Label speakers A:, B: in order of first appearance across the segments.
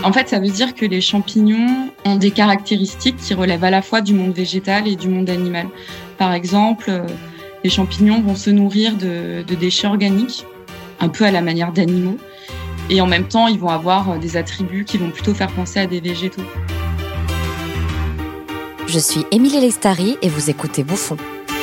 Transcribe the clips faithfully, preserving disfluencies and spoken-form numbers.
A: En fait, ça veut dire que les champignons ont des caractéristiques qui relèvent à la fois du monde végétal et du monde animal. Par exemple, euh, les champignons vont se nourrir de, de déchets organiques, un peu à la manière d'animaux. Et en même temps, ils vont avoir des attributs qui vont plutôt faire penser à des végétaux.
B: Je suis Émilie Lestari et vous écoutez Bouffon.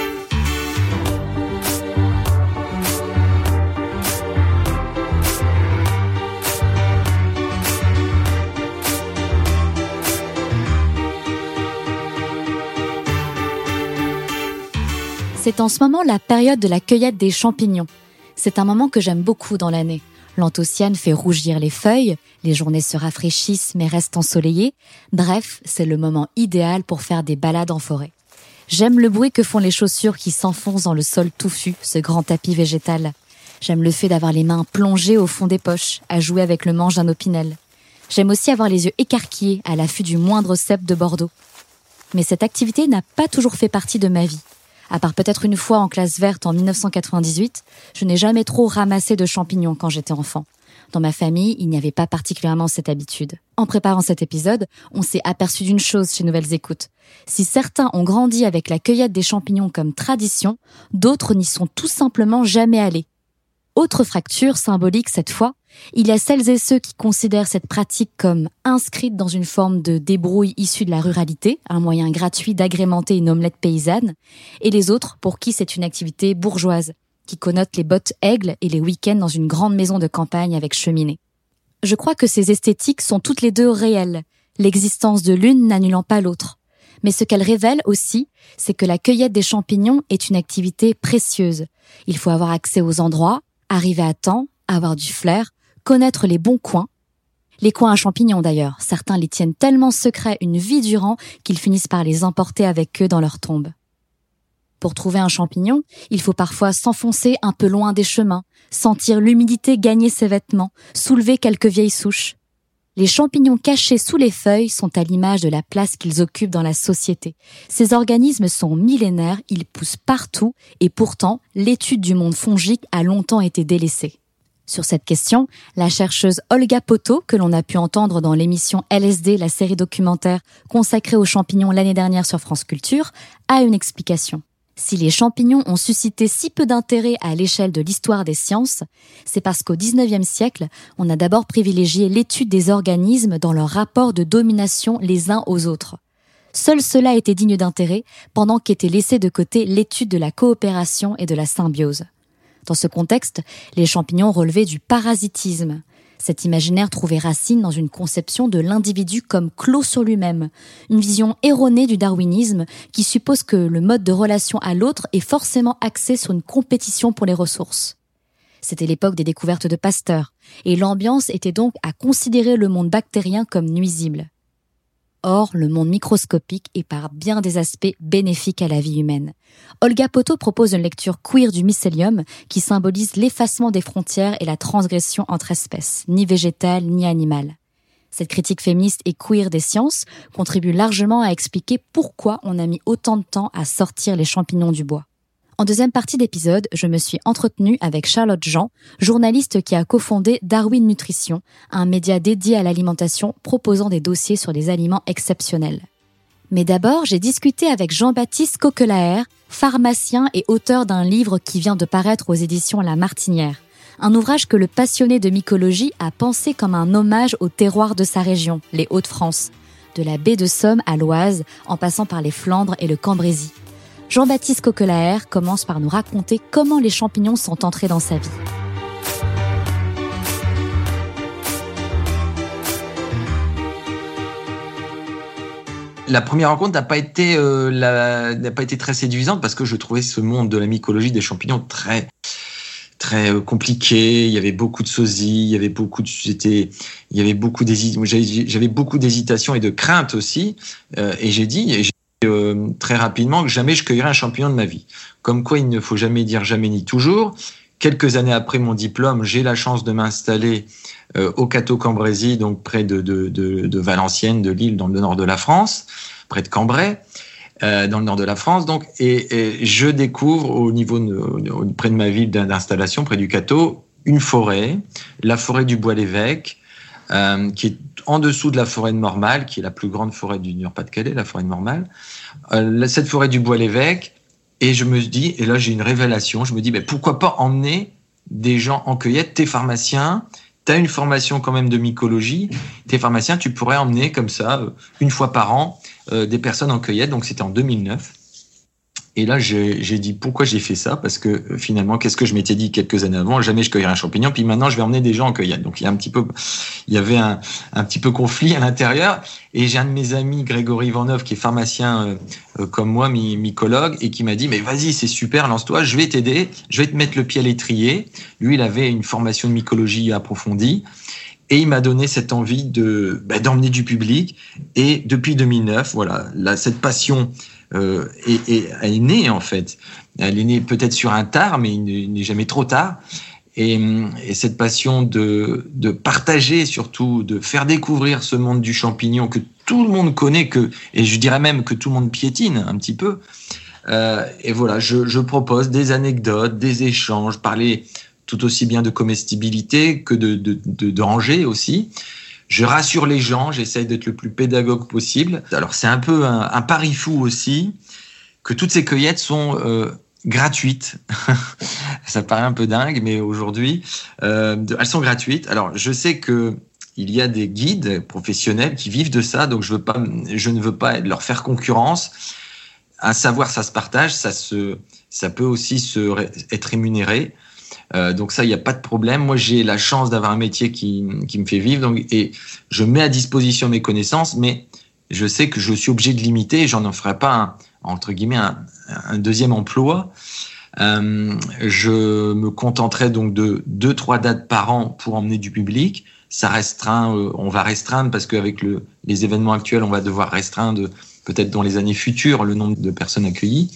B: C'est en ce moment la période de la cueillette des champignons. C'est un moment que j'aime beaucoup dans l'année. L'anthocyane fait rougir les feuilles, les journées se rafraîchissent mais restent ensoleillées. Bref, c'est le moment idéal pour faire des balades en forêt. J'aime le bruit que font les chaussures qui s'enfoncent dans le sol touffu, ce grand tapis végétal. J'aime le fait d'avoir les mains plongées au fond des poches, à jouer avec le manche d'un opinel. J'aime aussi avoir les yeux écarquillés à l'affût du moindre cep de Bordeaux. Mais cette activité n'a pas toujours fait partie de ma vie. À part peut-être une fois en classe verte en dix-neuf cent quatre-vingt-dix-huit, je n'ai jamais trop ramassé de champignons quand j'étais enfant. Dans ma famille, il n'y avait pas particulièrement cette habitude. En préparant cet épisode, on s'est aperçu d'une chose chez Nouvelles Écoutes. Si certains ont grandi avec la cueillette des champignons comme tradition, d'autres n'y sont tout simplement jamais allés. Autre fracture symbolique cette fois, il y a celles et ceux qui considèrent cette pratique comme inscrite dans une forme de débrouille issue de la ruralité, un moyen gratuit d'agrémenter une omelette paysanne, et les autres pour qui c'est une activité bourgeoise, qui connote les bottes aigles et les week-ends dans une grande maison de campagne avec cheminée. Je crois que ces esthétiques sont toutes les deux réelles, l'existence de l'une n'annulant pas l'autre. Mais ce qu'elles révèlent aussi, c'est que la cueillette des champignons est une activité précieuse. Il faut avoir accès aux endroits, arriver à temps, avoir du flair, connaître les bons coins. Les coins à champignons d'ailleurs, certains les tiennent tellement secrets une vie durant qu'ils finissent par les emporter avec eux dans leur tombe. Pour trouver un champignon, il faut parfois s'enfoncer un peu loin des chemins, sentir l'humidité gagner ses vêtements, soulever quelques vieilles souches. Les champignons cachés sous les feuilles sont à l'image de la place qu'ils occupent dans la société. Ces organismes sont millénaires, ils poussent partout et pourtant, l'étude du monde fongique a longtemps été délaissée. Sur cette question, la chercheuse Olga Poto, que l'on a pu entendre dans l'émission L S D, la série documentaire consacrée aux champignons l'année dernière sur France Culture, a une explication. Si les champignons ont suscité si peu d'intérêt à l'échelle de l'histoire des sciences, c'est parce qu'au dix-neuvième siècle, on a d'abord privilégié l'étude des organismes dans leur rapport de domination les uns aux autres. Seul cela était digne d'intérêt, pendant qu'était laissée de côté l'étude de la coopération et de la symbiose. Dans ce contexte, les champignons relevaient du parasitisme. Cet imaginaire trouvait racine dans une conception de l'individu comme clos sur lui-même, une vision erronée du darwinisme qui suppose que le mode de relation à l'autre est forcément axé sur une compétition pour les ressources. C'était l'époque des découvertes de Pasteur, et l'ambiance était donc à considérer le monde bactérien comme nuisible. Or, le monde microscopique est par bien des aspects bénéfique à la vie humaine. Olga Poto propose une lecture queer du mycélium qui symbolise l'effacement des frontières et la transgression entre espèces, ni végétales ni animales. Cette critique féministe et queer des sciences contribue largement à expliquer pourquoi on a mis autant de temps à sortir les champignons du bois. En deuxième partie d'épisode, je me suis entretenue avec Charlotte Jean, journaliste qui a cofondé Darwin Nutrition, un média dédié à l'alimentation proposant des dossiers sur des aliments exceptionnels. Mais d'abord, j'ai discuté avec Jean-Baptiste Coquelaer, pharmacien et auteur d'un livre qui vient de paraître aux éditions La Martinière, un ouvrage que le passionné de mycologie a pensé comme un hommage au terroir de sa région, les Hauts-de-France, de la baie de Somme à l'Oise, en passant par les Flandres et le Cambrésis. Jean-Baptiste Coquelaer commence par nous raconter comment les champignons sont entrés dans sa vie.
C: La première rencontre n'a pas été euh, la, n'a pas été très séduisante parce que je trouvais ce monde de la mycologie des champignons très très euh, compliqué. Il y avait beaucoup de sosies, il y avait beaucoup de j'étais, il y avait beaucoup d'hésitations. J'avais, j'avais beaucoup d'hésitations et de craintes aussi. Euh, et j'ai dit j'ai dit euh, très rapidement que jamais je cueillerais un champignon de ma vie. Comme quoi, il ne faut jamais dire jamais ni toujours. Quelques années après mon diplôme, j'ai la chance de m'installer euh, au Cateau-Cambrésis, donc près de, de, de, de Valenciennes, de Lille, dans le nord de la France, près de Cambrai, euh, dans le nord de la France. Donc, et, et je découvre au niveau de, près de ma ville d'installation, près du Cateau, une forêt, la forêt du Bois-l'Évêque, euh, qui est en dessous de la forêt de Mormal, qui est la plus grande forêt du Nord-Pas-de-Calais, la forêt de Mormal. Euh, cette forêt du Bois-l'Évêque, et je me dis, et là j'ai une révélation, je me dis, ben, pourquoi pas emmener des gens en cueillette, t'es pharmacien, t'as une formation quand même de mycologie, t'es pharmacien, tu pourrais emmener comme ça, une fois par an, euh, des personnes en cueillette, donc c'était en deux mille neuf. Et là, j'ai, j'ai dit pourquoi j'ai fait ça, parce que finalement, qu'est-ce que je m'étais dit quelques années avant, jamais je cueillerais un champignon, puis maintenant je vais emmener des gens en cueillette. Donc il y a un petit peu, il y avait un, un petit peu conflit à l'intérieur. Et j'ai un de mes amis, Grégory Vanov, qui est pharmacien euh, euh, comme moi, my, mycologue, et qui m'a dit mais vas-y, c'est super, lance-toi, je vais t'aider, je vais te mettre le pied à l'étrier. Lui, il avait une formation de mycologie approfondie. Et il m'a donné cette envie de bah, d'emmener du public. Et depuis deux mille neuf, voilà, là, cette passion euh, est, est, est née en fait. Elle est née peut-être sur un tard, mais il n'est jamais trop tard. Et, et cette passion de, de partager, surtout de faire découvrir ce monde du champignon que tout le monde connaît, que et je dirais même que tout le monde piétine un petit peu. Euh, et voilà, je, je propose des anecdotes, des échanges, parler tout aussi bien de comestibilité que de, de, de danger aussi. Je rassure les gens, j'essaye d'être le plus pédagogue possible. Alors c'est un peu un, un pari fou aussi, que toutes ces cueillettes sont euh, gratuites. Ça paraît un peu dingue, mais aujourd'hui, euh, elles sont gratuites. Alors je sais que il y a des guides professionnels qui vivent de ça, donc je veux pas, je ne veux pas leur faire concurrence. Un savoir, ça se partage, ça se, ça peut aussi se, être rémunéré. Euh, donc ça, il n'y a pas de problème. Moi, j'ai la chance d'avoir un métier qui, qui me fait vivre, donc, et je mets à disposition mes connaissances, mais je sais que je suis obligé de limiter et j'en en ferai pas un, entre guillemets un, un deuxième emploi. Euh, je me contenterai donc de deux, trois dates par an pour emmener du public. Ça restreint, euh, on va restreindre parce qu'avec le, les événements actuels, on va devoir restreindre peut-être dans les années futures le nombre de personnes accueillies.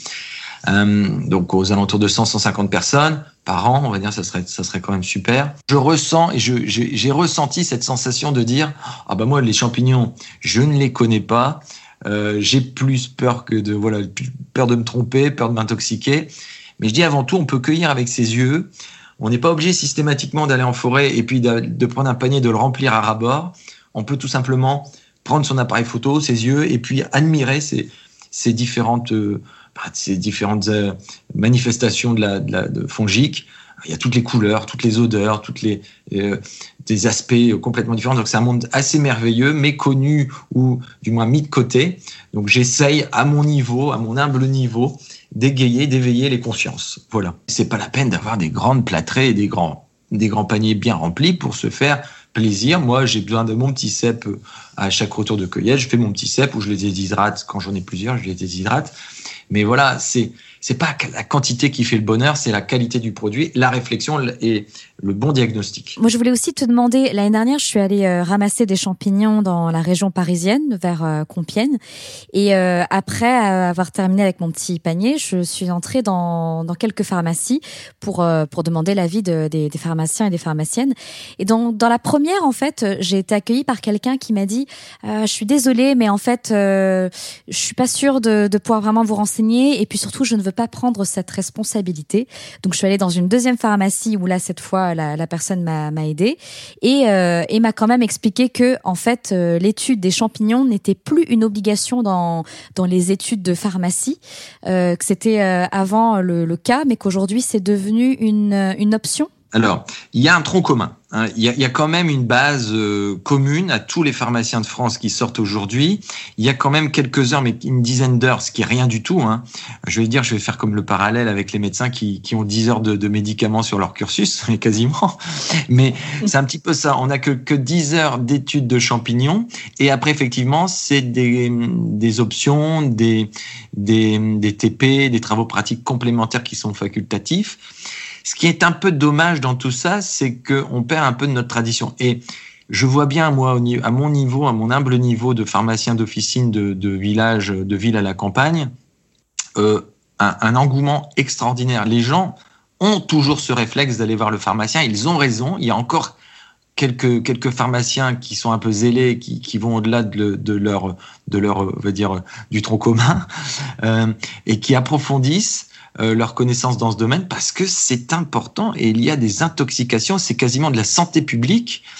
C: Euh, donc aux alentours de cent à cent cinquante personnes par an, on va dire, ça serait, ça serait quand même super. Je ressens et je, j'ai, j'ai ressenti cette sensation de dire ah bah moi les champignons, je ne les connais pas, euh, j'ai plus peur que de voilà, peur de me tromper, peur de m'intoxiquer. Mais je dis avant tout, on peut cueillir avec ses yeux. On n'est pas obligé systématiquement d'aller en forêt et puis de, de prendre un panier, de le remplir à ras-bord. On peut tout simplement prendre son appareil photo, ses yeux et puis admirer ces, ces différentes euh, ces différentes euh, manifestations de la, de la de fongique. Il y a toutes les couleurs, toutes les odeurs, toutes les euh, des aspects complètement différents. Donc c'est un monde assez merveilleux, méconnu ou du moins mis de côté. Donc j'essaye à mon niveau, à mon humble niveau, d'égayer, d'éveiller les consciences. Voilà. C'est pas la peine d'avoir des grandes plâtrées et des grands des grands paniers bien remplis pour se faire plaisir. Moi, j'ai besoin de mon petit cep à chaque retour de cueillette. Je fais mon petit cep où je les déshydrate. Quand j'en ai plusieurs, je les déshydrate. Mais voilà, c'est c'est pas la quantité qui fait le bonheur, c'est la qualité du produit, la réflexion et le bon diagnostic.
B: Moi, je voulais aussi te demander, l'année dernière, je suis allée euh, ramasser des champignons dans la région parisienne, vers euh, Compiègne. Et euh, après avoir terminé avec mon petit panier, je suis entrée dans, dans quelques pharmacies pour, euh, pour demander l'avis de, des, des pharmaciens et des pharmaciennes. Et dans, dans la première, en fait, j'ai été accueillie par quelqu'un qui m'a dit euh, « Je suis désolée, mais en fait, euh, je suis pas sûre de, de pouvoir vraiment vous renseigner. Et puis surtout, je ne veux pas prendre cette responsabilité. » Donc, je suis allée dans une deuxième pharmacie où là, cette fois, la, la personne m'a, m'a aidée et, euh, et m'a quand même expliqué que, en fait, euh, l'étude des champignons n'était plus une obligation dans, dans les études de pharmacie, euh, que c'était euh, avant le, le cas, mais qu'aujourd'hui, c'est devenu une, une option.
C: Alors, il y a un tronc commun. Hein. Il y a, il y a quand même une base euh, commune à tous les pharmaciens de France qui sortent aujourd'hui. Il y a quand même quelques heures, mais une dizaine d'heures, ce qui est rien du tout. Hein. Je vais dire, je vais faire comme le parallèle avec les médecins qui, qui ont dix heures de, de médicaments sur leur cursus, quasiment. Mais c'est un petit peu ça. On n'a que, que dix heures d'études de champignons. Et après, effectivement, c'est des, des options, des, des, des T P, des travaux pratiques complémentaires qui sont facultatifs. Ce qui est un peu dommage dans tout ça, c'est qu'on perd un peu de notre tradition. Et je vois bien, moi, à mon niveau, à mon humble niveau de pharmacien d'officine de, de village, de ville à la campagne, euh, un, un engouement extraordinaire. Les gens ont toujours ce réflexe d'aller voir le pharmacien. Ils ont raison. Il y a encore quelques, quelques pharmaciens qui sont un peu zélés, qui, qui vont au-delà de, de leur, de leur, on va dire, du tronc commun, euh, et qui approfondissent Euh, leur connaissance dans ce domaine parce que c'est important et il y a des intoxications, c'est quasiment de la santé publique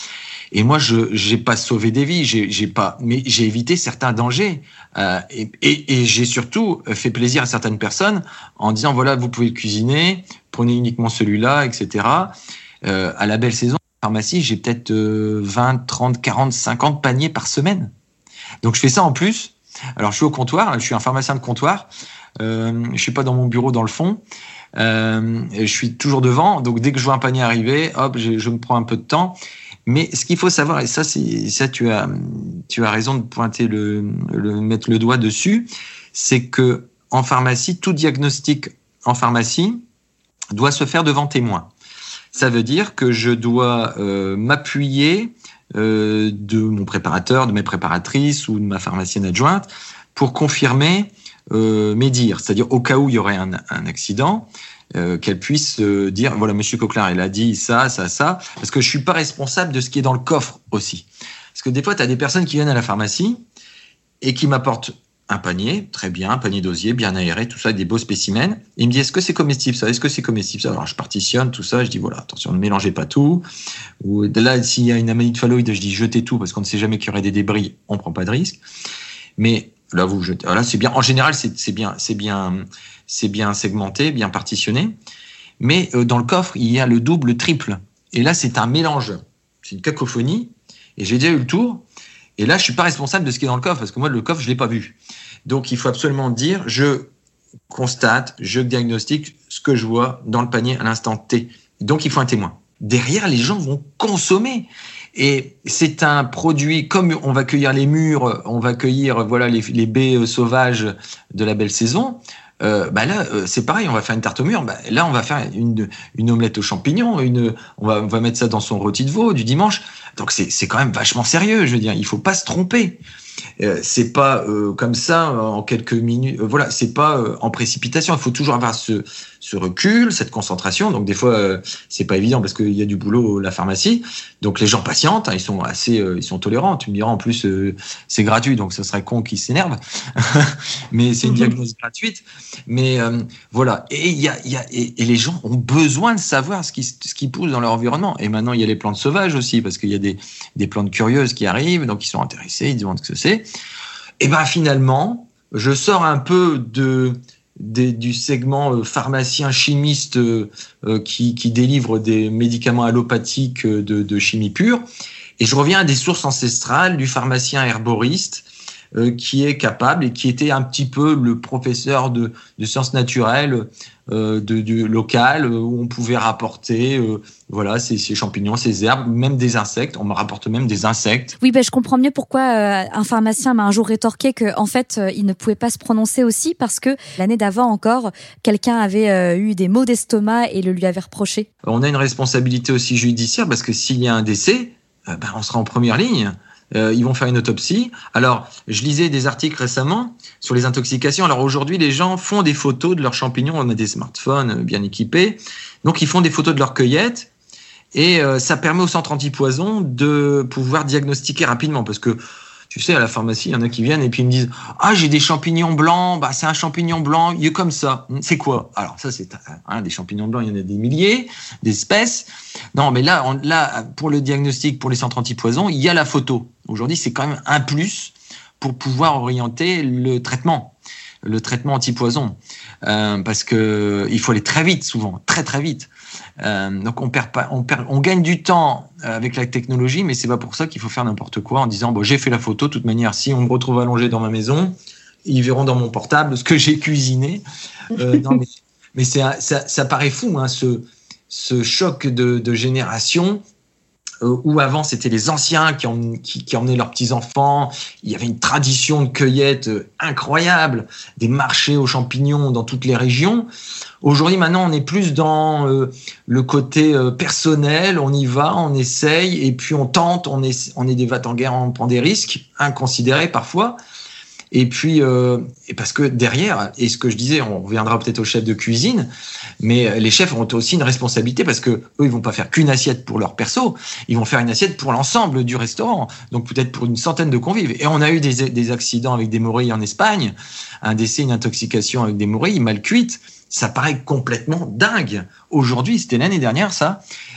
C: Et moi, je j'ai pas sauvé des vies, j'ai, j'ai pas, mais j'ai évité certains dangers. Euh, et, et, et j'ai surtout fait plaisir à certaines personnes en disant voilà, vous pouvez le cuisiner, prenez uniquement celui-là, et cetera. Euh, à la belle saison, en pharmacie, j'ai peut-être euh, vingt, trente, quarante, cinquante paniers par semaine. Donc je fais ça en plus. Alors je suis au comptoir, je suis un pharmacien de comptoir. Euh, je suis pas dans mon bureau dans le fond. Euh, je suis toujours devant. Donc dès que je vois un panier arriver, hop, je, je me prends un peu de temps. Mais ce qu'il faut savoir, et ça, c'est ça, tu as, tu as raison de pointer le, le mettre le doigt dessus, c'est que en pharmacie, tout diagnostic en pharmacie doit se faire devant témoin. Ça veut dire que je dois euh, m'appuyer euh, de mon préparateur, de mes préparatrices ou de ma pharmacienne adjointe pour confirmer euh, mes dires. C'est-à-dire au cas où il y aurait un, un accident, euh, qu'elle puisse euh, dire voilà, Monsieur Coquelin, il a dit ça, ça, ça, parce que je suis pas responsable de ce qui est dans le coffre aussi. Parce que des fois, tu as des personnes qui viennent à la pharmacie et qui m'apportent un panier, très bien, un panier d'osier, bien aéré, tout ça, avec des beaux spécimens. Et il me dit, est-ce que c'est comestible ça? Est-ce que c'est comestible ça? Alors je partitionne tout ça, je dis voilà, attention, ne mélangez pas tout. Ou là, s'il y a une amanite phalloïde, je dis jetez tout parce qu'on ne sait jamais qu'il y aurait des débris, on prend pas de risque. Mais là, vous jetez. Là, c'est bien. En général, c'est, c'est bien, c'est bien, c'est bien segmenté, bien partitionné. Mais euh, dans le coffre, il y a le double, le triple. Et là, c'est un mélange. C'est une cacophonie. Et j'ai déjà eu le tour. Et là, je suis pas responsable de ce qui est dans le coffre, parce que moi, le coffre, je l'ai pas vu. Donc, il faut absolument dire, je constate, je diagnostique ce que je vois dans le panier à l'instant T. Donc, il faut un témoin. Derrière, les gens vont consommer. Et c'est un produit, comme on va cueillir les mûres, on va cueillir, voilà, les, les baies sauvages de la belle saison. Euh, bah là, euh, c'est pareil, on va faire une tarte aux mûres. Bah, là, on va faire une, une omelette aux champignons. Une, on va, on va mettre ça dans son rôti de veau du dimanche. Donc c'est, c'est quand même vachement sérieux. Je veux dire, il faut pas se tromper. Euh, c'est pas euh, comme ça en quelques minutes. Euh, voilà, c'est pas euh, en précipitation. Il faut toujours avoir ce, ce recul, cette concentration. Donc des fois, euh, c'est pas évident parce qu'il y a du boulot à la pharmacie. Donc les gens patientent, hein, ils sont assez, euh, ils sont tolérants. Tu me diras en plus, euh, c'est gratuit, donc ça serait con qu'ils s'énervent. Mais c'est une diagnose gratuite. Mais euh, voilà. Et il y a, il y a, et, et les gens ont besoin de savoir ce qui, ce qui pousse dans leur environnement. Et maintenant, il y a les plantes sauvages aussi parce qu'il y a des, des plantes curieuses qui arrivent, donc ils sont intéressés, ils demandent ce que c'est. Et ben finalement, je sors un peu de, de du segment euh, pharmacien chimiste euh, qui, qui délivre des médicaments allopathiques de, de chimie pure, et je reviens à des sources ancestrales du pharmacien herboriste euh, qui est capable et qui était un petit peu le professeur de, de sciences naturelles euh, de, de local où on pouvait rapporter euh, voilà ces, ces champignons, ces herbes, même des insectes. On me rapporte même des insectes.
B: Oui, ben je comprends mieux pourquoi euh, un pharmacien m'a un jour rétorqué que en fait euh, il ne pouvait pas se prononcer aussi parce que l'année d'avant encore quelqu'un avait euh, eu des maux d'estomac et le lui avait reproché.
C: On a une responsabilité aussi judiciaire parce que s'il y a un décès, euh, ben on sera en première ligne. Euh, ils vont faire une autopsie. Alors, je lisais des articles récemment sur les intoxications. Alors aujourd'hui, les gens font des photos de leurs champignons. On a des smartphones bien équipés. Donc, ils font des photos de leurs cueillettes. Et euh, ça permet au centre antipoison de pouvoir diagnostiquer rapidement. Parce que, tu sais, à la pharmacie, il y en a qui viennent et puis ils me disent « Ah, j'ai des champignons blancs. Bah, c'est un champignon blanc. Il est comme ça. C'est quoi ?» Alors ça, c'est hein, des champignons blancs. Il y en a des milliers d'espèces. Non, mais là, on, là, pour le diagnostic, pour les centres antipoison, il y a la photo. Aujourd'hui, c'est quand même un plus pour pouvoir orienter le traitement, le traitement antipoison, euh, parce que il faut aller très vite, souvent, très très vite. Euh, donc on perd pas, on perd, on gagne du temps avec la technologie, mais c'est pas pour ça qu'il faut faire n'importe quoi en disant bon, j'ai fait la photo, de toute manière, si on me retrouve allongé dans ma maison, ils verront dans mon portable ce que j'ai cuisiné. Euh, non, mais mais c'est, ça, ça paraît fou, hein, ce ce choc de, de génération. Euh, où avant c'était les anciens qui, en, qui, qui emmenaient leurs petits-enfants, il y avait une tradition de cueillette euh, incroyable, des marchés aux champignons dans toutes les régions. Aujourd'hui, maintenant, on est plus dans euh, le côté euh, personnel, on y va, on essaye, et puis on tente, on est, on est des va-t-en-guerre, on prend des risques, inconsidérés parfois. Et puis, euh, et parce que derrière, et ce que je disais, on reviendra peut-être aux chefs de cuisine, mais les chefs ont aussi une responsabilité parce que eux, ils vont pas faire qu'une assiette pour leur perso, ils vont faire une assiette pour l'ensemble du restaurant, donc peut-être pour une centaine de convives. Et on a eu des, des accidents avec des morilles en Espagne, un décès, une intoxication avec des morilles mal cuites. Ça paraît complètement dingue. Aujourd'hui, c'était l'année dernière, ça.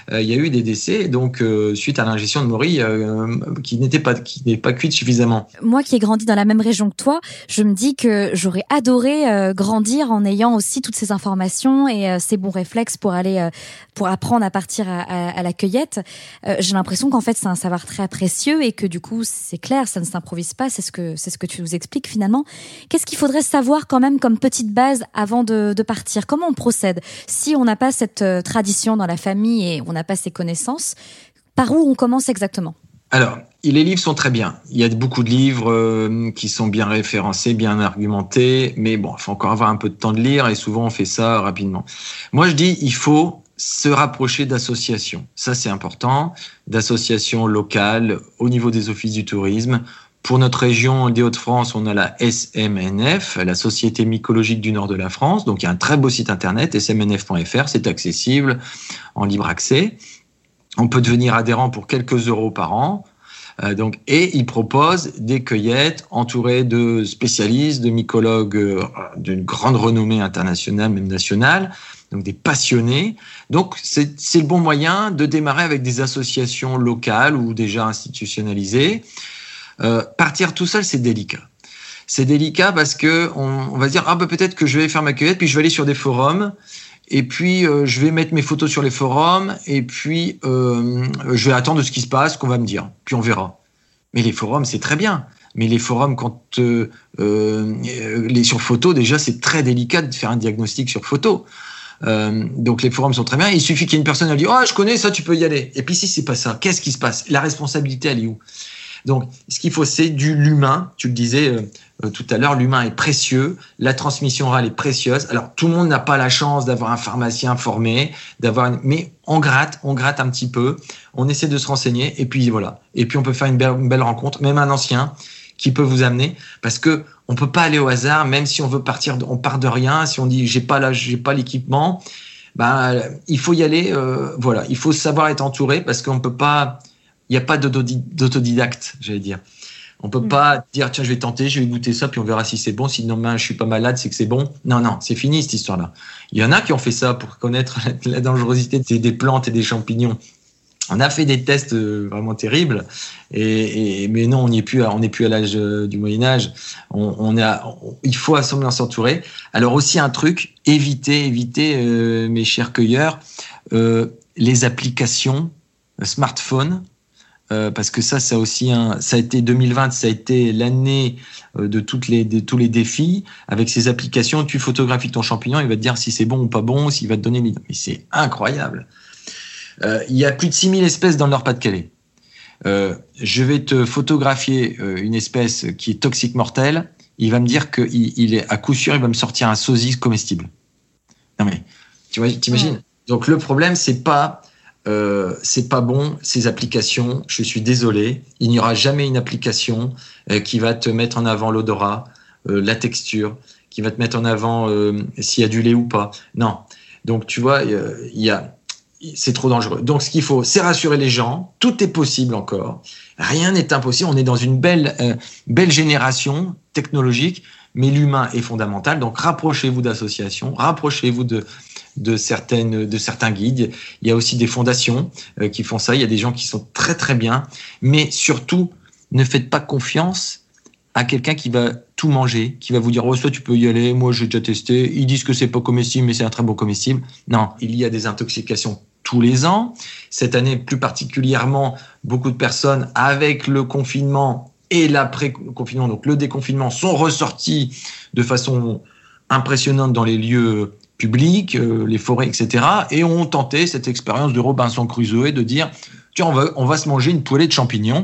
C: euh, il y a eu des décès donc euh, suite à l'ingestion de morille euh, qui n'était pas qui n'est pas cuite suffisamment.
B: Moi qui ai grandi dans la même région que toi, je me dis que j'aurais adoré euh, grandir en ayant aussi toutes ces informations et euh, ces bons réflexes pour aller euh, pour apprendre à partir à, à, à la cueillette. Euh, j'ai l'impression qu'en fait c'est un savoir très précieux et que du coup c'est clair, ça ne s'improvise pas. C'est ce que c'est ce que tu nous expliques finalement. Qu'est-ce qu'il faudrait savoir quand même comme petite base avant de, de partir? Comment on procède si on n'a pas cette euh, tradition dans la famille et on n'a pas ces connaissances? Par où on commence exactement?
C: Alors, les livres sont très bien. Il y a beaucoup de livres euh, qui sont bien référencés, bien argumentés, mais bon, il faut encore avoir un peu de temps de lire et souvent on fait ça rapidement. Moi, je dis, il faut se rapprocher d'associations. Ça, c'est important, d'associations locales au niveau des offices du tourisme. Pour notre région des Hauts-de-France, on a la S M N F, la Société mycologique du Nord de la France. Donc, il y a un très beau site internet, s m n f point f r. C'est accessible, en libre accès. On peut devenir adhérent pour quelques euros par an. Euh, donc, et ils proposent des cueillettes entourées de spécialistes, de mycologues euh, d'une grande renommée internationale, même nationale, donc des passionnés. Donc, c'est, c'est le bon moyen de démarrer avec des associations locales ou déjà institutionnalisées. Euh, partir tout seul, c'est délicat. C'est délicat parce que on, on va se dire ah ben peut-être que je vais faire ma cueillette, puis je vais aller sur des forums. Et puis, euh, je vais mettre mes photos sur les forums et puis euh, je vais attendre ce qui se passe, qu'on va me dire. Puis on verra. Mais les forums, c'est très bien. Mais les forums, quand euh, euh, les sur photo, déjà, c'est très délicat de faire un diagnostic sur photo. Euh, donc, les forums sont très bien. Il suffit qu'il y ait une personne qui dise « Oh, je connais ça, tu peux y aller. » Et puis, si c'est pas ça, qu'est-ce qui se passe? La responsabilité, elle est où? Donc, ce qu'il faut, c'est du l'humain. Tu le disais euh, euh, tout à l'heure, l'humain est précieux, la transmission orale est précieuse. Alors, tout le monde n'a pas la chance d'avoir un pharmacien formé, d'avoir, une... mais on gratte, on gratte un petit peu, on essaie de se renseigner, et puis voilà. Et puis, on peut faire une belle, une belle rencontre, même un ancien qui peut vous amener, parce que on peut pas aller au hasard, même si on veut partir, de... on part de rien. Si on dit j'ai pas là, j'ai pas l'équipement, ben il faut y aller. Euh, voilà, il faut savoir être entouré, parce qu'on peut pas. Il n'y a pas d'autodidacte, j'allais dire. On ne peut mmh. pas dire, tiens, je vais tenter, je vais goûter ça, puis on verra si c'est bon. Si demain, je ne suis pas malade, c'est que c'est bon. Non, non, c'est fini, cette histoire-là. Il y en a qui ont fait ça pour connaître la dangerosité des plantes et des champignons. On a fait des tests vraiment terribles, et, et, mais non, on n'est plus, à, on n'est plus à l'âge du Moyen-Âge. On, on a, on, il faut absolument s'entourer. Alors aussi, un truc, évitez, évitez, euh, mes chers cueilleurs, euh, les applications smartphone. Euh, parce que ça, ça aussi, un, ça a été deux mille vingt, ça a été l'année euh, de toutes les, de tous les défis. Avec ces applications, tu photographies ton champignon, il va te dire si c'est bon ou pas bon, s'il va te donner. Mais c'est incroyable. Euh, il y a plus de six mille espèces dans le Nord-Pas-de-Calais. Euh, je vais te photographier euh, une espèce qui est toxique mortelle. Il va me dire que il, il est à coup sûr, il va me sortir un sosie comestible. Non mais, tu vois, t'imagines. Mmh. Donc le problème, c'est pas Euh, c'est pas bon, ces applications, je suis désolé, il n'y aura jamais une application euh, qui va te mettre en avant l'odorat, euh, la texture, qui va te mettre en avant euh, s'il y a du lait ou pas. Non. Donc, tu vois, euh, il y a, c'est trop dangereux. Donc, ce qu'il faut, c'est rassurer les gens. Tout est possible encore. Rien n'est impossible. On est dans une belle, euh, belle génération technologique, mais l'humain est fondamental. Donc, rapprochez-vous d'associations, rapprochez-vous de de certaines de certains guides. Il y a aussi des fondations euh, qui font ça. Il y a des gens qui sont très très bien, mais surtout ne faites pas confiance à quelqu'un qui va tout manger, qui va vous dire oh ça tu peux y aller, moi j'ai déjà testé, ils disent que c'est pas comestible mais c'est un très bon comestible. Non, il y a des intoxications tous les ans. Cette année plus particulièrement, beaucoup de personnes avec le confinement et l'après-confinement, donc le déconfinement, sont ressortis de façon impressionnante dans les lieux publics, euh, les forêts, et cetera, et ont tenté cette expérience de Robinson Crusoe de dire tiens, on va, on va se manger une poêlée de champignons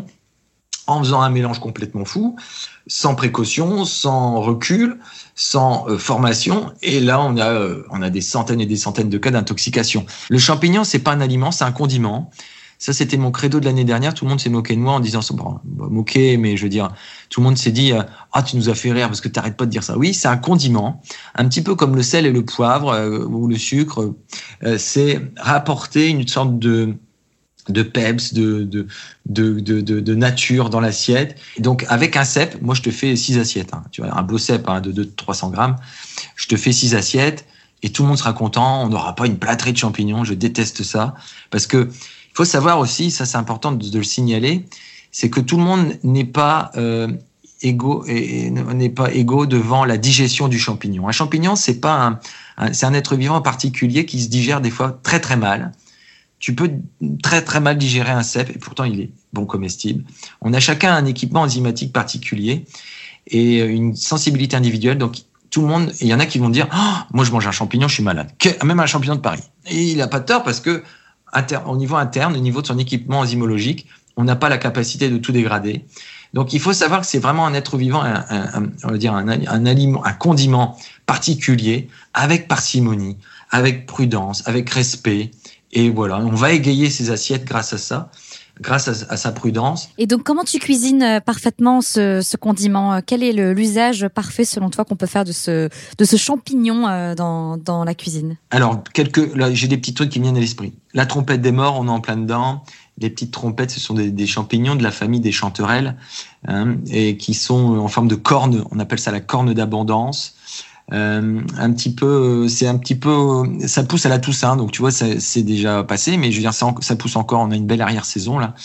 C: en faisant un mélange complètement fou, sans précaution, sans recul, sans euh, formation, et là on a, euh, on a des centaines et des centaines de cas d'intoxication. Le champignon, c'est pas un aliment, c'est un condiment. Ça, c'était mon credo de l'année dernière. Tout le monde s'est moqué de moi en disant, bon, moqué, mais je veux dire, tout le monde s'est dit, ah, tu nous as fait rire parce que t'arrêtes pas de dire ça. Oui, c'est un condiment, un petit peu comme le sel et le poivre euh, ou le sucre. Euh, c'est rapporter une sorte de de peps, de de de de, de, de nature dans l'assiette. Et donc, avec un cep, moi, je te fais six assiettes. Hein, tu vois, un beau cep hein, de deux trois cents grammes. Je te fais six assiettes. et tout le monde sera content. On n'aura pas une plâtrée de champignons. Je déteste ça. Parce que il faut savoir aussi, ça c'est important de, de le signaler, c'est que tout le monde n'est pas euh, égaux et n'est pas égaux devant la digestion du champignon. Un champignon, c'est pas un, un c'est un être vivant particulier qui se digère des fois très très mal. Tu peux très très mal digérer un cèpe et pourtant il est bon comestible. On a chacun un équipement enzymatique particulier et une sensibilité individuelle. Donc tout le monde, il y en a qui vont dire oh, moi je mange un champignon, je suis malade. Même un champignon de Paris. Et il n'a pas tort parce que inter, au niveau interne, au niveau de son équipement enzymologique, on n'a pas la capacité de tout dégrader. Donc il faut savoir que c'est vraiment un être vivant, un, un, un, on va dire un, un aliment, un condiment particulier, avec parcimonie, avec prudence, avec respect. Et voilà, on va égayer ses assiettes grâce à ça, grâce à, à sa prudence.
B: Et donc, comment tu cuisines parfaitement ce, ce condiment ? Quel est le, l'usage parfait, selon toi, qu'on peut faire de ce, de ce champignon euh, dans, dans la cuisine ?
C: Alors, quelques, là, j'ai des petits trucs qui me viennent à l'esprit. La trompette des morts, on est en plein dedans. Les petites trompettes, ce sont des, des champignons de la famille des chanterelles, hein, et qui sont en forme de corne. On appelle ça la corne d'abondance. Euh, un petit peu, c'est un petit peu, ça pousse à la Toussaint, donc tu vois, ça, c'est déjà passé, mais je veux dire, ça, ça pousse encore. On a une belle arrière-saison là.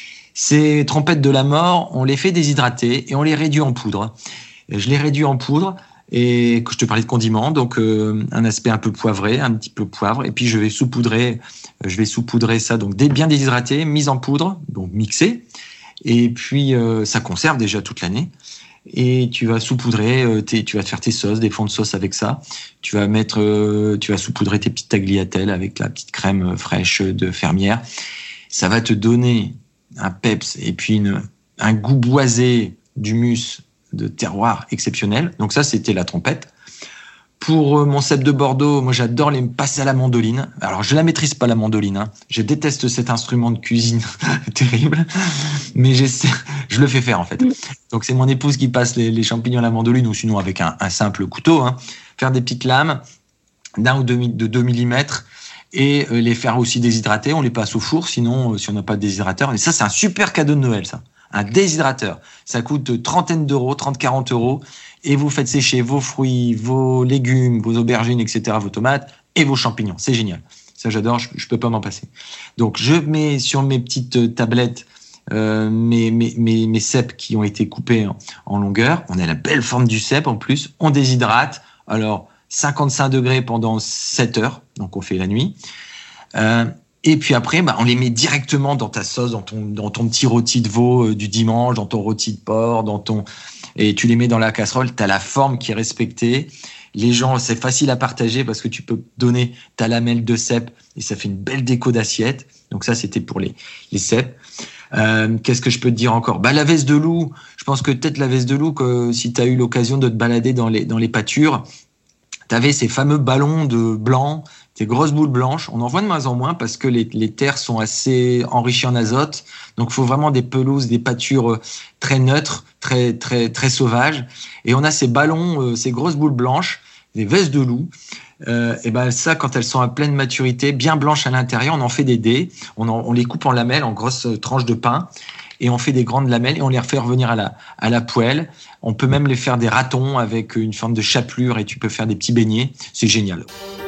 C: Ces trompettes de la mort, on les fait déshydrater et on les réduit en poudre. Je les réduis en poudre et que je te parlais de condiments, donc euh, un aspect un peu poivré, un petit peu poivre, et puis je vais saupoudrer, je vais saupoudrer ça, donc bien déshydraté, mise en poudre, donc mixé, et puis euh, ça conserve déjà toute l'année. Et tu vas saupoudrer, euh, tes, tu vas te faire tes sauces, des fonds de sauce avec ça. Tu vas mettre, euh, tu vas saupoudrer tes petites tagliatelles avec la petite crème fraîche de fermière. Ça va te donner un peps et puis une, un goût boisé d'humus de terroir exceptionnel. Donc ça, c'était la trompette. Pour euh, mon cèpe de Bordeaux, moi j'adore les passer à la mandoline. Alors je la maîtrise pas la mandoline, hein. Je déteste cet instrument de cuisine terrible, mais j'essaie, je le fais faire en fait. Donc c'est mon épouse qui passe les, les champignons à la mandoline ou sinon avec un, un simple couteau, hein. Faire des petites lames d'un ou deux, de deux millimètres et euh, les faire aussi déshydrater. On les passe au four, sinon euh, si on n'a pas de déshydrateur. Et ça c'est un super cadeau de Noël, ça. Un déshydrateur. Ça coûte trentaine d'euros, trente, quarante euros. Et vous faites sécher vos fruits, vos légumes, vos aubergines, et cetera, vos tomates et vos champignons. C'est génial. Ça, j'adore. Je, je peux pas m'en passer. Donc, je mets sur mes petites tablettes euh, mes, mes, mes, mes cèpes qui ont été coupés en, en longueur. On a la belle forme du cèpe en plus. On déshydrate. Alors, cinquante-cinq degrés pendant sept heures. Donc, on fait la nuit. Euh, Et puis après, bah, on les met directement dans ta sauce, dans ton, dans ton petit rôti de veau euh, du dimanche, dans ton rôti de porc, dans ton, et tu les mets dans la casserole. T'as la forme qui est respectée. Les gens, c'est facile à partager parce que tu peux donner ta lamelle de cèpe et ça fait une belle déco d'assiette. Donc ça, c'était pour les, les cèpes. Euh, qu'est-ce que je peux te dire encore? Bah, la veste de loup. Je pense que peut-être la veste de loup, que si t'as eu l'occasion de te balader dans les, dans les pâtures, t'avais ces fameux ballons de blanc, ces grosses boules blanches. On en voit de moins en moins parce que les, les terres sont assez enrichies en azote. Donc, il faut vraiment des pelouses, des pâtures très neutres, très, très, très sauvages. Et on a ces ballons, ces grosses boules blanches, des vestes de loup. Euh, et ben ça, quand elles sont à pleine maturité, bien blanches à l'intérieur, on en fait des dés. On, en, on les coupe en lamelles, en grosses tranches de pain. Et on fait des grandes lamelles et on les refait revenir à la, à la poêle. On peut même les faire des ratons avec une forme de chapelure et tu peux faire des petits beignets. C'est génial.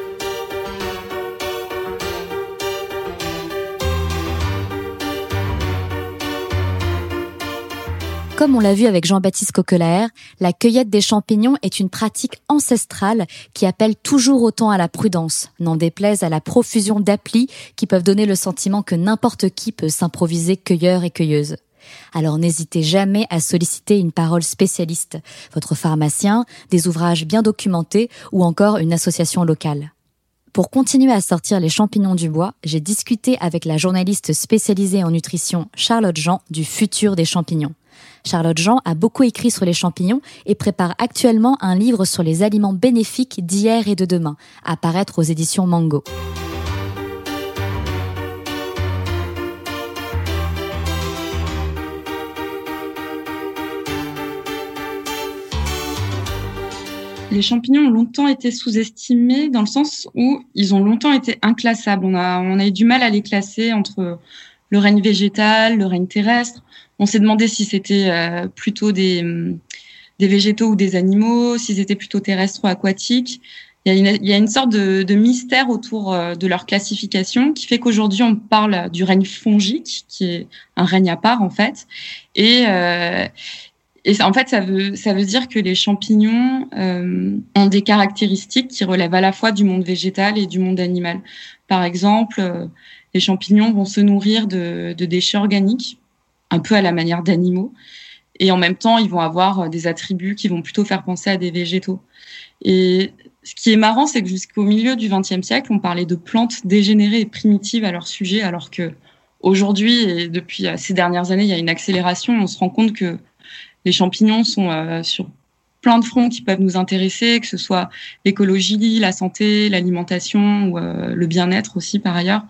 B: Comme on l'a vu avec Jean-Baptiste Coquelaert, la cueillette des champignons est une pratique ancestrale qui appelle toujours autant à la prudence, n'en déplaise à la profusion d'applis qui peuvent donner le sentiment que n'importe qui peut s'improviser cueilleur et cueilleuse. Alors n'hésitez jamais à solliciter une parole spécialiste, votre pharmacien, des ouvrages bien documentés ou encore une association locale. Pour continuer à sortir les champignons du bois, j'ai discuté avec la journaliste spécialisée en nutrition Charlotte Jean du futur des champignons. Charlotte Jean a beaucoup écrit sur les champignons et prépare actuellement un livre sur les aliments bénéfiques d'hier et de demain, à paraître aux éditions Mango.
A: Les champignons ont longtemps été sous-estimés dans le sens où ils ont longtemps été inclassables. On a, on a eu du mal à les classer entre le règne végétal, le règne terrestre. On s'est demandé si c'était euh, plutôt des, des végétaux ou des animaux, s'ils étaient plutôt terrestres ou aquatiques. il y a une, il y a une sorte de, de mystère autour de leur classification qui fait qu'aujourd'hui on parle du règne fongique, qui est un règne à part en fait, et euh, et en fait ça veut ça veut dire que les champignons euh, ont des caractéristiques qui relèvent à la fois du monde végétal et du monde animal. Par exemple, euh, les champignons vont se nourrir de, de déchets organiques, un peu à la manière d'animaux, et en même temps ils vont avoir des attributs qui vont plutôt faire penser à des végétaux. Et ce qui est marrant, c'est que jusqu'au milieu du vingtième siècle, on parlait de plantes dégénérées et primitives à leur sujet, alors que aujourd'hui et depuis ces dernières années, il y a une accélération. On se rend compte que les champignons sont euh, sur plein de fronts qui peuvent nous intéresser, que ce soit l'écologie, la santé, l'alimentation ou euh, le bien-être aussi par ailleurs.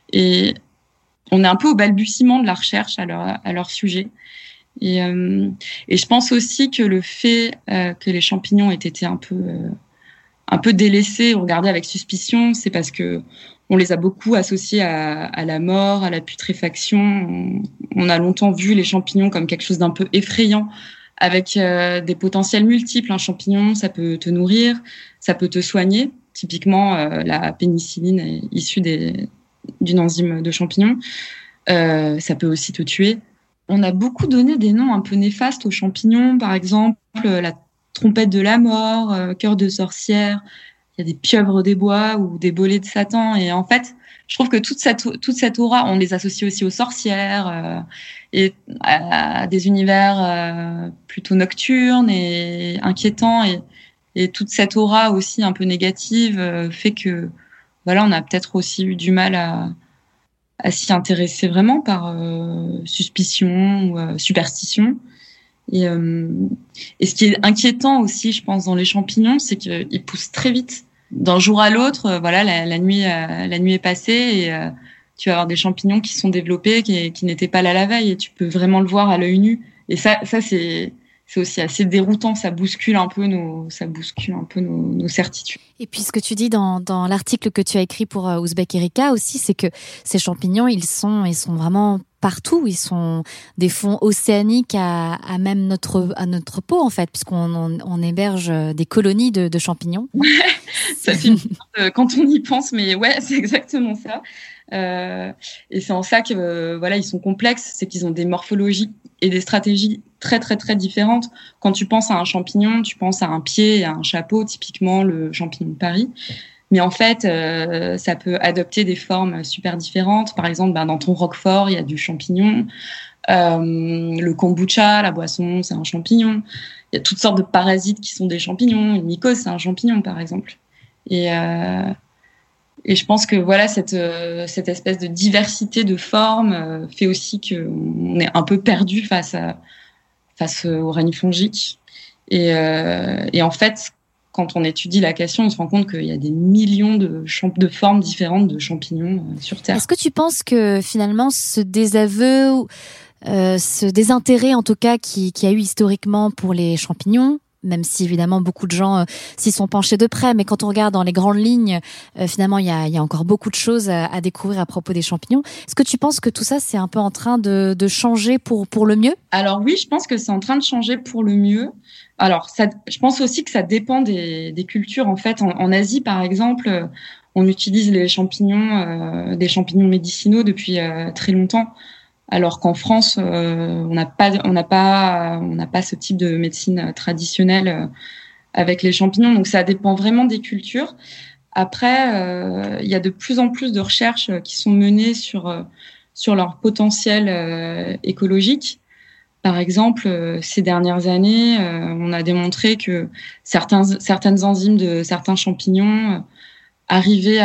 A: Et on est un peu au balbutiement de la recherche à leur, à leur sujet. Et, euh, et je pense aussi que le fait euh, que les champignons aient été un peu euh, un peu délaissés ou regardés avec suspicion, c'est parce que on les a beaucoup associés à, à la mort, à la putréfaction. On, on a longtemps vu les champignons comme quelque chose d'un peu effrayant, avec euh, des potentiels multiples. Un champignon, ça peut te nourrir, ça peut te soigner. Typiquement, euh, la pénicilline est issue des, d'une enzyme de champignon. Euh, ça peut aussi te tuer. On a beaucoup donné des noms un peu néfastes aux champignons, par exemple la trompette de la mort, euh, cœur de sorcière, il y a des pieuvres des bois ou des bolets de Satan. Et en fait, je trouve que toute cette, toute cette aura, on les associe aussi aux sorcières euh, et à, à des univers euh, plutôt nocturnes et inquiétants. Et, et toute cette aura aussi un peu négative euh, fait que, voilà, on a peut-être aussi eu du mal à à s'y intéresser vraiment par euh, suspicion ou euh, superstition. Et, euh, et ce qui est inquiétant aussi, je pense, dans les champignons, c'est qu'ils poussent très vite. D'un jour à l'autre, euh, voilà, la, la nuit, euh, la nuit est passée et euh, tu vas avoir des champignons qui sont développés, qui, qui n'étaient pas là la veille, et tu peux vraiment le voir à l'œil nu. Et ça, ça c'est c'est aussi assez déroutant. Ça bouscule un peu nos, ça bouscule un peu nos, nos certitudes.
B: Et puis ce que tu dis dans, dans l'article que tu as écrit pour euh, Ouzbek Erika aussi, c'est que ces champignons, ils sont, ils sont vraiment partout. Ils sont des fonds océaniques à, à même notre, à notre peau en fait, puisqu'on on, on héberge des colonies de, de champignons.
A: Ça fait une... quand on y pense, mais ouais, c'est exactement ça. Euh, et c'est en ça que euh, voilà, ils sont complexes, c'est qu'ils ont des morphologies et des stratégies très très très différentes. Quand tu penses à un champignon, tu penses à un pied et à un chapeau, typiquement le champignon de Paris. Mais en fait, euh, ça peut adopter des formes super différentes. Par exemple, ben, dans ton roquefort, il y a du champignon. Euh, le kombucha, la boisson, c'est un champignon. Il y a toutes sortes de parasites qui sont des champignons. Une mycose, c'est un champignon, par exemple. Et euh, Et je pense que voilà, cette, euh, cette espèce de diversité de formes euh, fait aussi qu'on est un peu perdu face, à, face au règne fongique. Et, euh, et en fait, quand on étudie la question, on se rend compte qu'il y a des millions de, champ- de formes différentes de champignons euh, sur Terre.
B: Est-ce que tu penses que finalement ce désaveu, euh, ce désintérêt en tout cas qui, qui a eu historiquement pour les champignons, même si évidemment beaucoup de gens euh, s'y sont penchés de près, mais quand on regarde dans les grandes lignes, euh, finalement il y a, y a encore beaucoup de choses à, à découvrir à propos des champignons. Est-ce que tu penses que tout ça c'est un peu en train de, de changer pour, pour le mieux ?
A: Alors oui, je pense que c'est en train de changer pour le mieux. Alors ça, je pense aussi que ça dépend des, des cultures. En fait, en, en Asie par exemple, on utilise les champignons, euh, des champignons médicinaux depuis euh, très longtemps. Alors qu'en France, euh, on n'a pas, on n'a pas, on n'a pas ce type de médecine traditionnelle euh, avec les champignons. Donc ça dépend vraiment des cultures. Après, euh, il y a de plus en plus de recherches qui sont menées sur euh, sur leur potentiel euh, écologique. Par exemple, euh, ces dernières années, euh, on a démontré que certains, certaines enzymes de certains champignons euh, arriver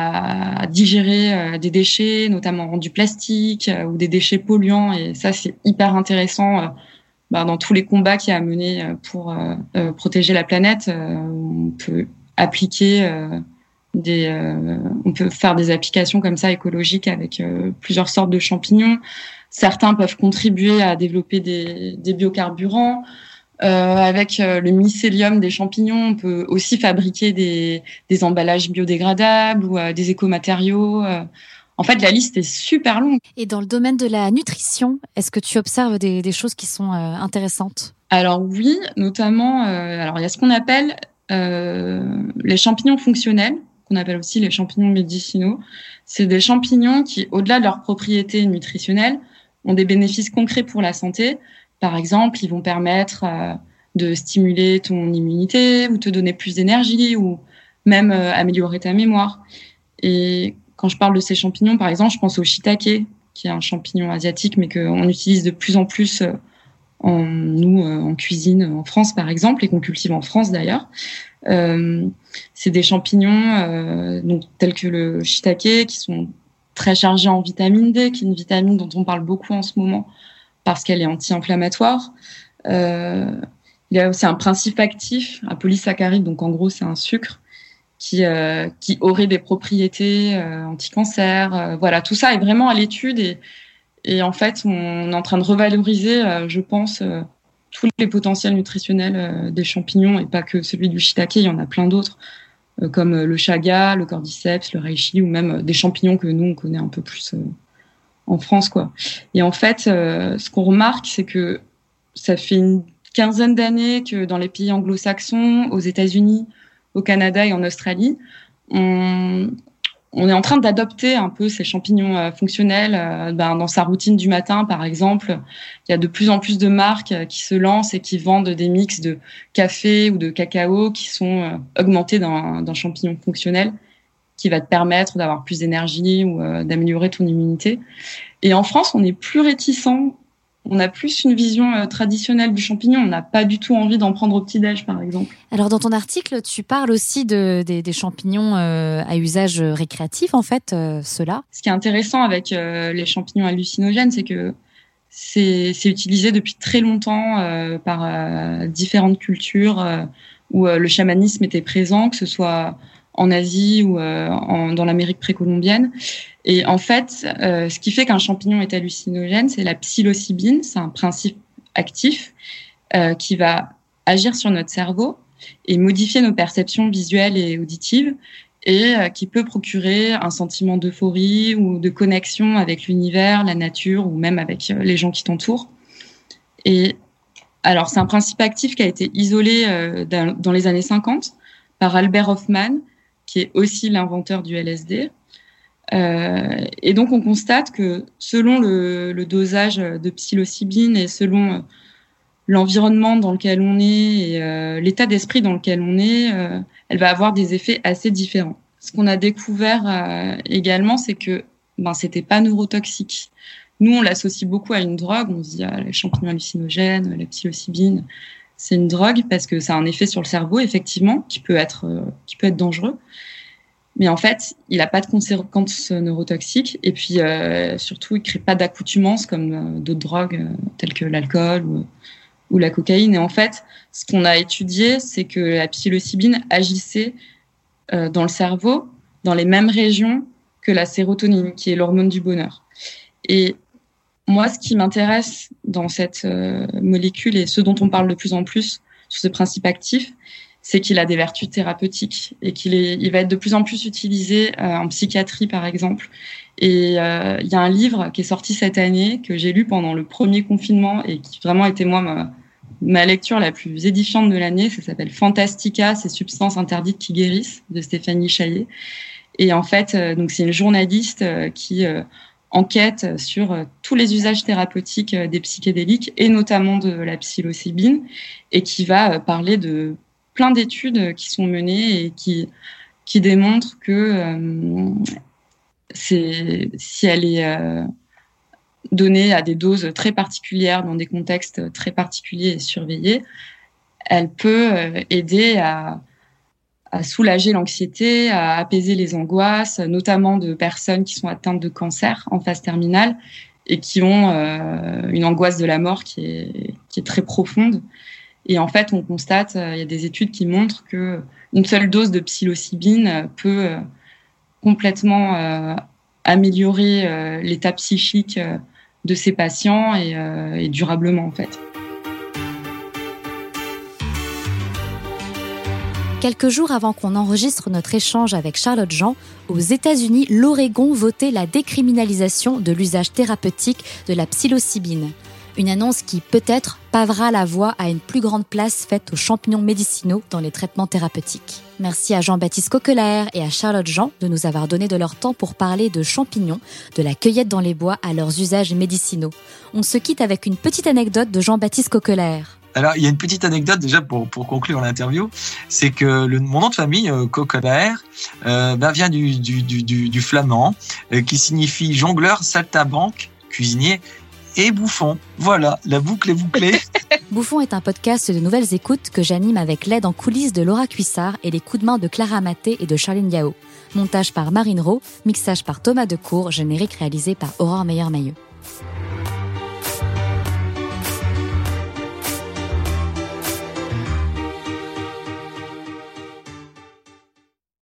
A: à digérer euh, des déchets, notamment du plastique euh, ou des déchets polluants. Et ça, c'est hyper intéressant euh, bah, dans tous les combats qu'il y a à mener euh, pour euh, euh, protéger la planète. Euh, on peut appliquer euh, des, euh, on peut faire des applications comme ça écologiques avec euh, plusieurs sortes de champignons. Certains peuvent contribuer à développer des, des biocarburants. Euh, avec euh, le mycélium des champignons, on peut aussi fabriquer des, des emballages biodégradables ou euh, des écomatériaux. Euh. En fait, la liste est super longue.
B: Et dans le domaine de la nutrition, est-ce que tu observes des, des choses qui sont euh, intéressantes ?
A: Alors oui, notamment, euh, alors il y a ce qu'on appelle euh, les champignons fonctionnels, qu'on appelle aussi les champignons médicinaux, c'est des champignons qui, au-delà de leurs propriétés nutritionnelles, ont des bénéfices concrets pour la santé. Par exemple, ils vont permettre euh, de stimuler ton immunité ou te donner plus d'énergie ou même euh, améliorer ta mémoire. Et quand je parle de ces champignons, par exemple, je pense au shiitake, qui est un champignon asiatique, mais qu'on utilise de plus en plus euh, en, nous, euh, en cuisine en France, par exemple, et qu'on cultive en France d'ailleurs. Euh, c'est des champignons euh, donc, tels que le shiitake, qui sont très chargés en vitamine D, qui est une vitamine dont on parle beaucoup en ce moment parce qu'elle est anti-inflammatoire. Euh, il y a aussi un principe actif, un polysaccharide, donc en gros c'est un sucre qui euh, qui aurait des propriétés euh, anti-cancer. Euh, voilà, tout ça est vraiment à l'étude et et en fait on est en train de revaloriser, euh, je pense, euh, tous les potentiels nutritionnels euh, des champignons et pas que celui du shiitake. Il y en a plein d'autres euh, comme le chaga, le cordyceps, le reishi ou même euh, des champignons que nous on connaît un peu plus euh, en France, quoi. Et en fait, euh, ce qu'on remarque, c'est que ça fait une quinzaine d'années que dans les pays anglo-saxons, aux États-Unis, au Canada et en Australie, on, on est en train d'adopter un peu ces champignons euh, fonctionnels euh, ben, dans sa routine du matin, par exemple. Il y a de plus en plus de marques euh, qui se lancent et qui vendent des mix de café ou de cacao qui sont euh, augmentés d'un, d'un champignon fonctionnel qui va te permettre d'avoir plus d'énergie ou euh, d'améliorer ton immunité. Et en France, on est plus réticent. On a plus une vision euh, traditionnelle du champignon. On n'a pas du tout envie d'en prendre au petit-déj, par exemple.
B: Alors, dans ton article, tu parles aussi de, des, des champignons euh, à usage récréatif, en fait, euh, ceux-là.
A: Ce qui est intéressant avec euh, les champignons hallucinogènes, c'est que c'est, c'est utilisé depuis très longtemps euh, par euh, différentes cultures euh, où euh, le chamanisme était présent, que ce soit en Asie ou euh, en, dans l'Amérique précolombienne. Et en fait, euh, ce qui fait qu'un champignon est hallucinogène, c'est la psilocybine. C'est un principe actif euh, qui va agir sur notre cerveau et modifier nos perceptions visuelles et auditives et euh, qui peut procurer un sentiment d'euphorie ou de connexion avec l'univers, la nature ou même avec euh, les gens qui t'entourent. Et alors, c'est un principe actif qui a été isolé euh, dans, dans les années cinquante par Albert Hofmann, qui est aussi l'inventeur du L S D. Euh, et donc, on constate que selon le, le dosage de psilocybine et selon euh, l'environnement dans lequel on est et euh, l'état d'esprit dans lequel on est, euh, elle va avoir des effets assez différents. Ce qu'on a découvert euh, également, c'est que ben, c'était pas neurotoxique. Nous, on l'associe beaucoup à une drogue. On se dit ah, les champignons hallucinogènes, la psilocybine, c'est une drogue parce que ça a un effet sur le cerveau, effectivement, qui peut être, euh, qui peut être dangereux. Mais en fait, il n'a pas de conséquences neurotoxiques et puis euh, surtout, il ne crée pas d'accoutumance comme euh, d'autres drogues euh, telles que l'alcool ou, ou la cocaïne. Et en fait, ce qu'on a étudié, c'est que la psilocybine agissait euh, dans le cerveau, dans les mêmes régions que la sérotonine, qui est l'hormone du bonheur. Et moi, ce qui m'intéresse dans cette euh, molécule et ce dont on parle de plus en plus sur ce principe actif, c'est qu'il a des vertus thérapeutiques et qu'il est, il va être de plus en plus utilisé euh, en psychiatrie, par exemple. Et euh, il y a un livre qui est sorti cette année que j'ai lu pendant le premier confinement et qui vraiment était moi ma, ma lecture la plus édifiante de l'année. Ça s'appelle Fantastica, ces substances interdites qui guérissent, de Stéphanie Chaillet. Et en fait, euh, donc c'est une journaliste euh, qui euh, enquête sur euh, tous les usages thérapeutiques euh, des psychédéliques et notamment de la psilocybine et qui va euh, parler de plein d'études qui sont menées et qui qui démontrent que euh, c'est si elle est euh, donnée à des doses très particulières dans des contextes très particuliers et surveillés, elle peut euh, aider à à soulager l'anxiété, à apaiser les angoisses, notamment de personnes qui sont atteintes de cancer en phase terminale et qui ont euh, une angoisse de la mort qui est qui est très profonde. Et en fait, on constate, il y a des études qui montrent que une seule dose de psilocybine peut euh, complètement euh, améliorer euh, l'état psychique euh, de ces patients et, euh, et durablement en fait.
B: Quelques jours avant qu'on enregistre notre échange avec Charlotte Jean, aux États-Unis, l'Oregon votait la décriminalisation de l'usage thérapeutique de la psilocybine. Une annonce qui, peut-être, pavera la voie à une plus grande place faite aux champignons médicinaux dans les traitements thérapeutiques. Merci à Jean-Baptiste Coquelaert et à Charlotte Jean de nous avoir donné de leur temps pour parler de champignons, de la cueillette dans les bois à leurs usages médicinaux. On se quitte avec une petite anecdote de Jean-Baptiste Coquelaert.
C: Alors, il y a une petite anecdote déjà pour, pour conclure l'interview, c'est que le, mon nom de famille, euh, Coquelaert, euh, ben, vient du, du, du, du, du flamand, euh, qui signifie jongleur, saltimbanque, cuisinier et bouffon. Voilà, la boucle est bouclée.
B: Bouffon est un podcast de Nouvelles Écoutes que j'anime avec l'aide en coulisses de Laura Cuissard et les coups de main de Clara Maté et de Charline Yao. Montage par Marine Rowe, mixage par Thomas Decour, générique réalisé par Aurore Meyer-Mailleux.